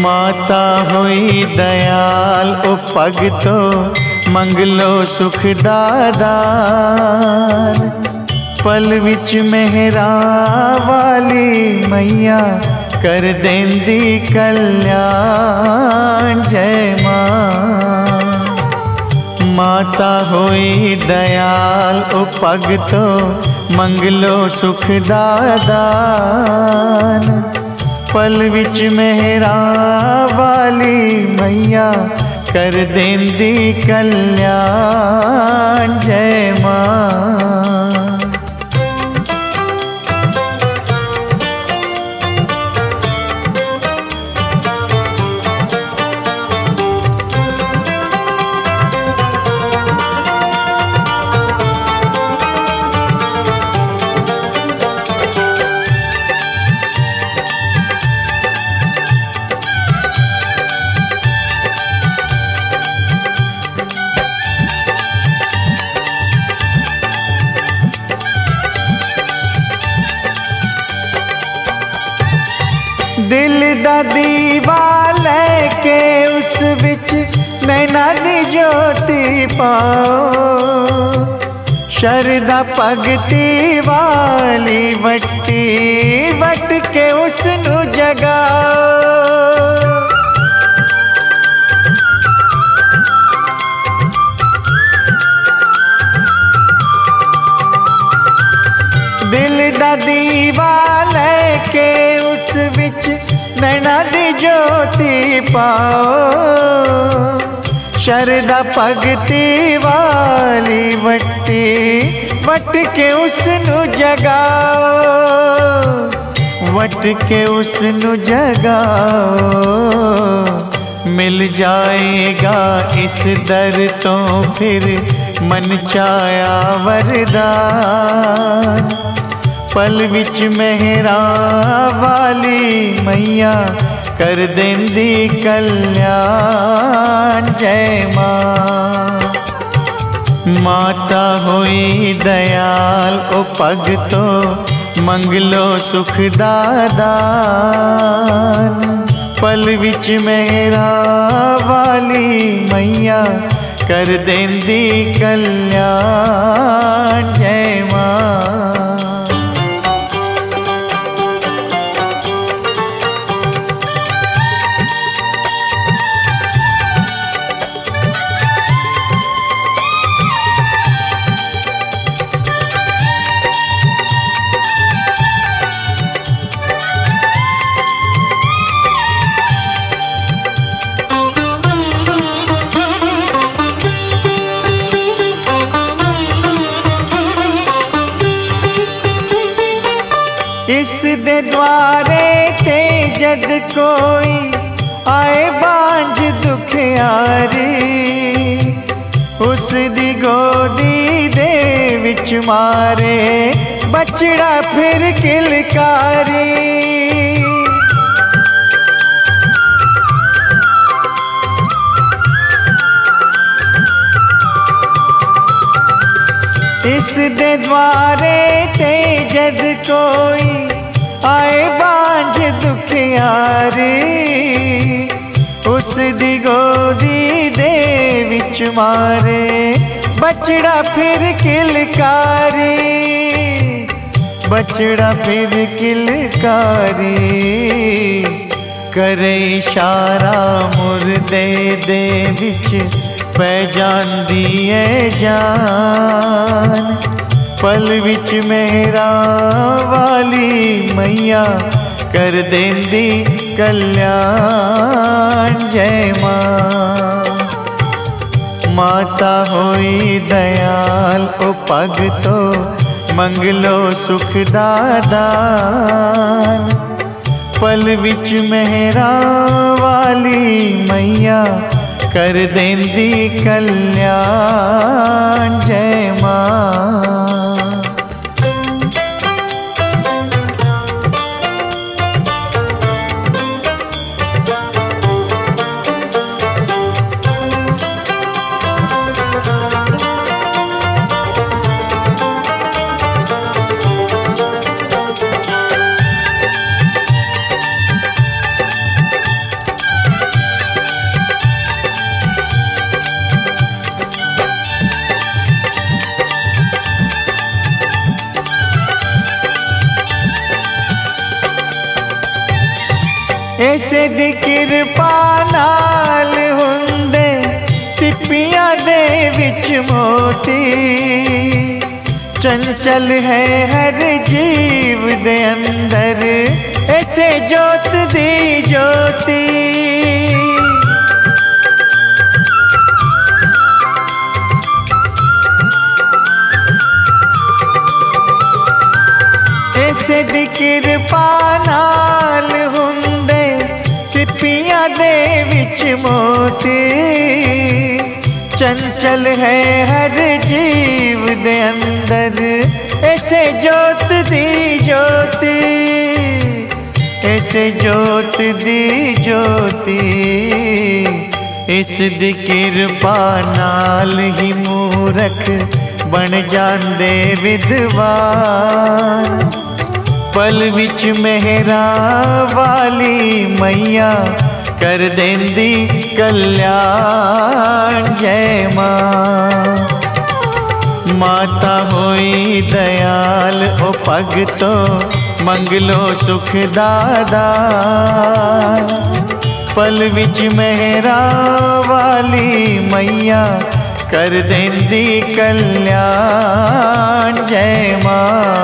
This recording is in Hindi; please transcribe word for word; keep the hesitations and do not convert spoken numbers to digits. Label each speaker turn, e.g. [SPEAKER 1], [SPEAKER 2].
[SPEAKER 1] माता होई दयाल ओ भगतो मंगलो सुख दादान। पल विच मेहरा वाली मैया कर देंदी कल्याण। जय मां। माता होई दयाल ओ भगतो मंगलो सुख दादान। पल विच मेहरा वाली मैया कर देंदी कल्याण। जय मां। दिल दा दीवा लेके उस विच नैना दी ज्योति पाओ। शरदा भगती वाली वट्टी वट के उसनू जगाओ। दिल दा दीवा लेके उस विच नैना दी ज्योति पाओ। शरदा भगती वाली वट्टी वट के उसनू जगाओ। वट के उसनू जगाओ। मिल जाएगा इस दर तो फिर मन चाया वरदान। पल विच मेहरा वाली मैया कर देंदी कल्याण। जय मां। माता होई दयाल ओ भगतो मंगलो सुख दादान। पल विच मेहरा वाली मैया कर देंदी कल्याण। जय मां। इस दे द्वारे ते जद कोई आए बांझ दुखियारी। उस दी गोदी दे विच मारे बछड़ा फिर किलकारी। इस दे द्वारे ते जद कोई आए बांझ दुखियारी। उस दी गोदी दे विच मारे बछड़ा फिर किलकारी। बछड़ा फिर किलकारी। करे इशारा मुर्दे दे विच पै जांदी है जान। पल विच मेहरा वाली मैया कर देंदी कल्याण। जय मां। माता होई दयाल ओ भगतो मंगलो सुख दादान। पल विच मेहरा वाली मैया कर देंदी कल्याण। जय मां। ऐसे दी किरपा नाल हुंदे सिपियां दे विच मोती। चंचल है हर जीव दे अंदर ऐसे जोत दी ज्योति। ऐसे दी किरपा नाल हुंदे सिपियां दे विच मोती। चंचल है हर जीव दे अंदर ऐसे जोत दी ज्योति। ऐसे जोत दी ज्योति इस दी किरपा नाल ही मूरख बन जांदे विद्वान। पल विच मेहरा वाली मैया कर देंदी कल्याण। जय मां माता होई दयाल ओ भगतो मंगलो सुख दादा। पल विच मेहरा वाली मैया कर देंदी कल्याण। जय मां